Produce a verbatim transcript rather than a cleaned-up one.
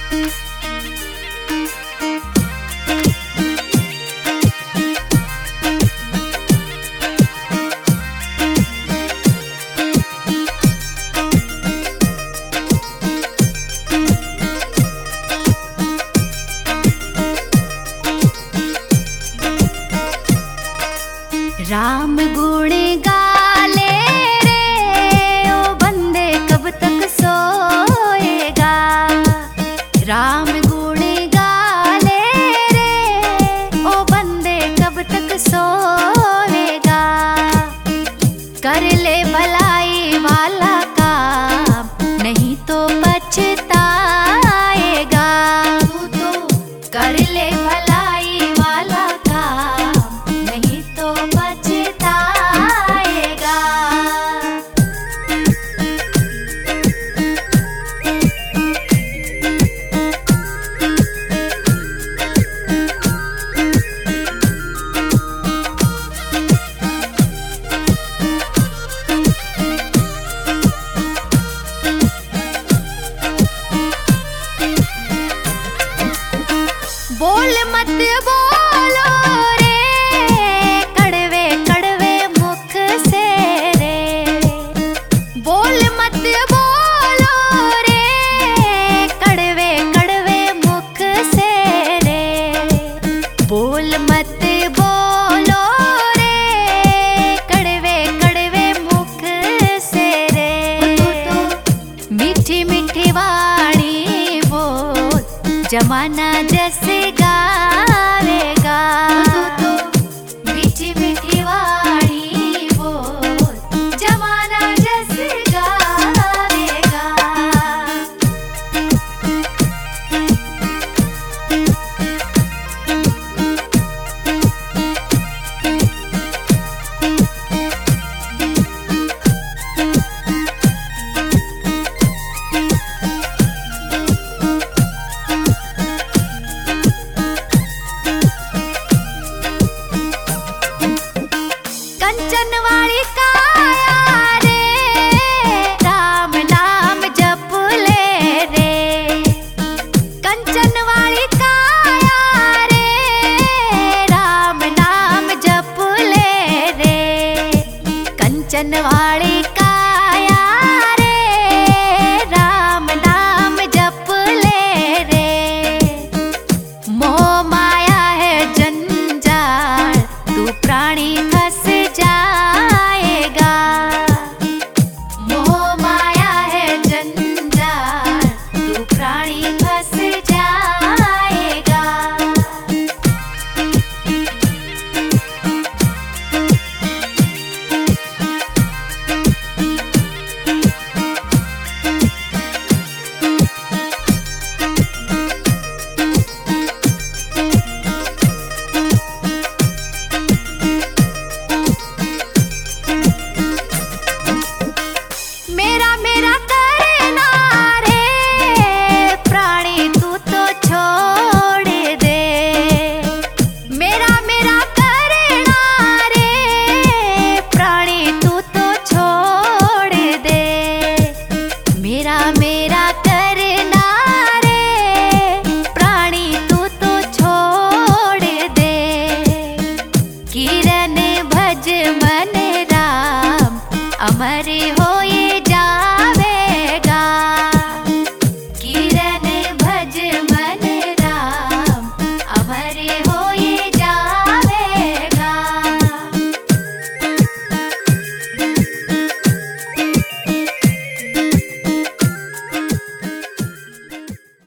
राम गुण गाले रे ओ बंदे कब तक सोएगा। राम गुण गाले रे ओ बंदे कब तक सोएगा। कर ले भलाई वाला काम नहीं तो पछताएगा। तू तो कर ले भलाई वाला काम नहीं तो पछताएगा। बोल मत बोलो रे कड़वे कड़वे मुख से रे। बोल मत बोलो रे कड़वे कड़वे मुख से रे। बोल मत बोलो रे कड़वे कड़वे मुख से रे। मीठी मीठी वाणी बोल जमाना जैसे